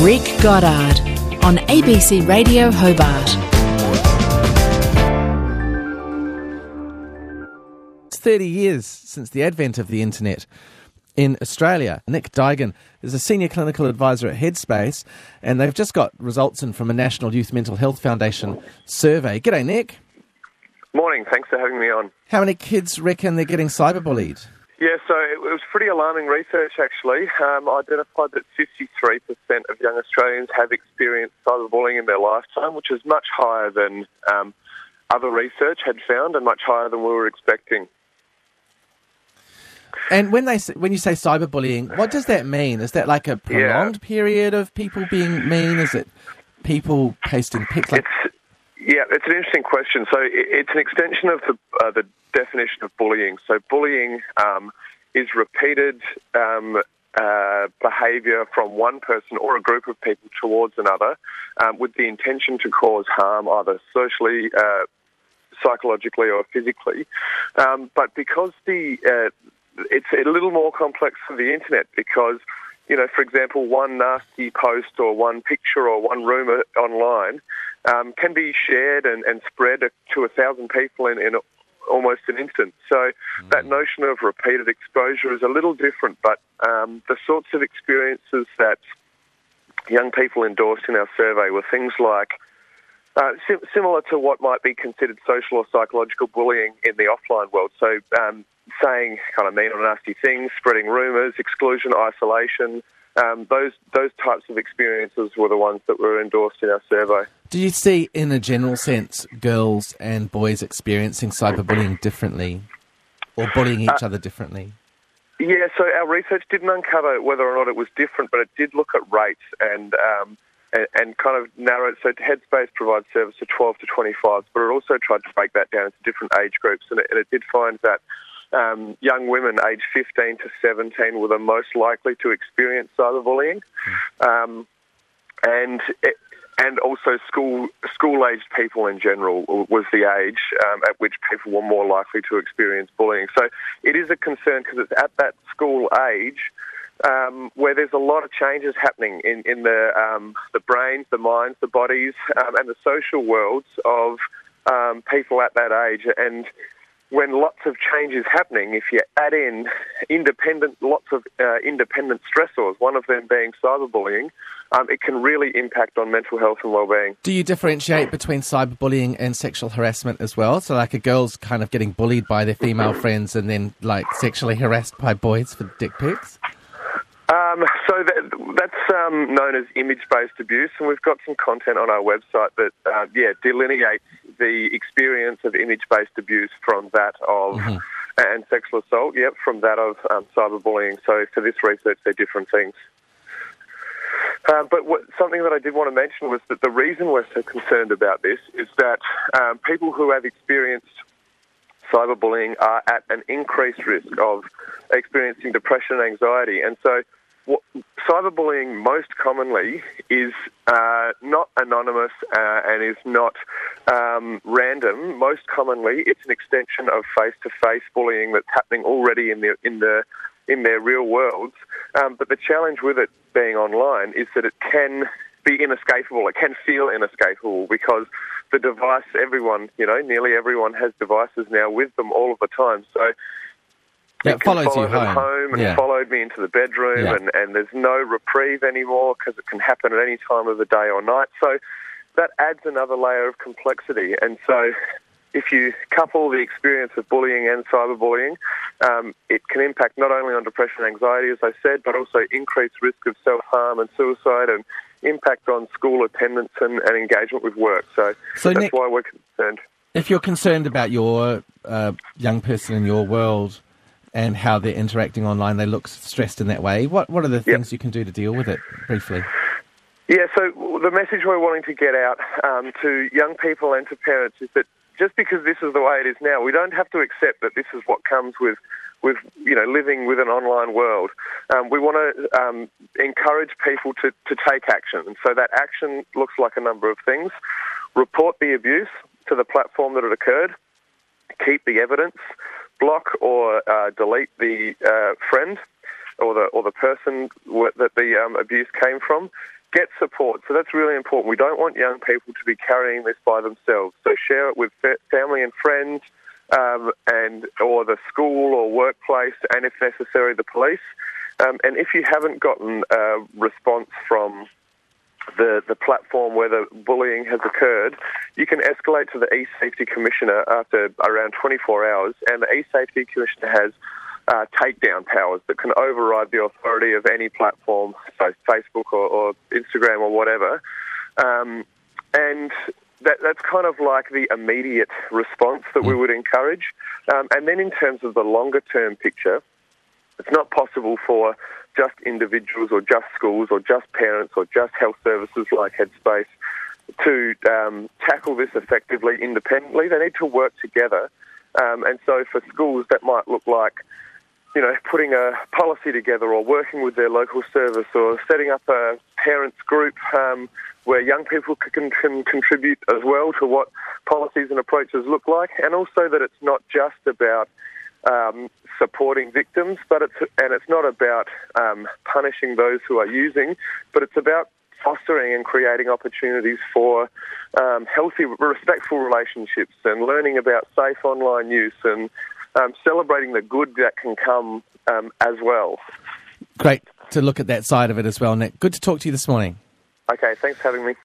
Rick Goddard on ABC Radio Hobart. It's 30 years since the advent of the internet in Australia. Nick Duigan is a senior clinical advisor at Headspace, and they've just got results in from a National Youth Mental Health Foundation survey. G'day, Nick. Morning, thanks for having me on. How many kids reckon they're getting cyberbullied? Yeah, so it was pretty alarming research, actually. Identified that 53% of young Australians have experienced cyberbullying in their lifetime, which is much higher than other research had found and much higher than we were expecting. And when you say cyberbullying, what does that mean? Is that like a prolonged period of people being mean? Is it people pasting pics? It's an interesting question. So it's an extension of the definition of bullying. So bullying is repeated behaviour from one person or a group of people towards another with the intention to cause harm, either socially, psychologically or physically. But because it's a little more complex for the internet because, you know, for example, one nasty post or one picture or one rumour online can be shared and spread to 1,000 people in almost an instant. So that notion of repeated exposure is a little different, but the sorts of experiences that young people endorsed in our survey were things like similar to what might be considered social or psychological bullying in the offline world. So saying kind of mean or nasty things, spreading rumours, exclusion, isolation, those types of experiences were the ones that were endorsed in our survey. Do you see, in a general sense, girls and boys experiencing cyberbullying differently or bullying each other differently? Yeah, so our research didn't uncover whether or not it was different, but it did look at rates and kind of narrow it. So Headspace provides service to 12 to 25s, but it also tried to break that down into different age groups, and it did find that young women aged 15 to 17 were the most likely to experience cyberbullying, and also school-aged people in general was the age at which people were more likely to experience bullying. So it is a concern because it's at that school age where there's a lot of changes happening in the brains, the minds, the bodies, and the social worlds of people at that age. And when lots of change is happening, if you add in lots of independent stressors, one of them being cyberbullying, it can really impact on mental health and well-being. Do you differentiate between cyberbullying and sexual harassment as well? So like a girl's kind of getting bullied by their female friends and then like sexually harassed by boys for dick pics? So that's known as image-based abuse, and we've got some content on our website that, delineates the experience of image-based abuse from that of, and sexual assault, from that of cyberbullying. So for this research, they're different things. But something that I did want to mention was that the reason we're so concerned about this is that people who have experienced cyberbullying are at an increased risk of experiencing depression and anxiety. And so cyberbullying most commonly is not anonymous and is not random. Most commonly, it's an extension of face-to-face bullying that's happening already in their real worlds. But the challenge with it being online is that it can be inescapable. It can feel inescapable because the device, nearly everyone has devices now with them all of the time. So it follows you home and followed me into the bedroom, and there's no reprieve anymore because it can happen at any time of the day or night. So that adds another layer of complexity. And so if you couple the experience of bullying and cyberbullying, it can impact not only on depression and anxiety, as I said, but also increased risk of self-harm and suicide and impact on school attendance and engagement with work. So that's Nick, why we're concerned. If you're concerned about your young person in your world and how they're interacting online, they look stressed in that way, what are the things you can do to deal with it, briefly? Yeah, so the message we're wanting to get out to young people and to parents is that just because this is the way it is now, we don't have to accept that this is what comes with living with an online world. We want to encourage people to take action. And so that action looks like a number of things. Report the abuse to the platform that it occurred. Keep the evidence. Block or delete the friend or the person that the abuse came from. get support. So that's really important. We don't want young people to be carrying this by themselves. So share it with family and friends, or the school or workplace, and if necessary, the police. And if you haven't gotten a response from the platform where the bullying has occurred, you can escalate to the eSafety Commissioner after around 24 hours, and the eSafety Commissioner has takedown powers that can override the authority of any platform, so Facebook or Instagram or whatever. And that's kind of like the immediate response that we would encourage. And then in terms of the longer-term picture, it's not possible for just individuals or just schools or just parents or just health services like Headspace to tackle this effectively independently. They need to work together. And so for schools, that might look like, putting a policy together or working with their local service or setting up a parents group where young people can contribute as well to what policies and approaches look like. And also that it's not just about supporting victims, it's not about punishing those who are using, but it's about fostering and creating opportunities for healthy, respectful relationships and learning about safe online use and celebrating the good that can come as well. Great to look at that side of it as well, Nick. Good to talk to you this morning. Okay, thanks for having me.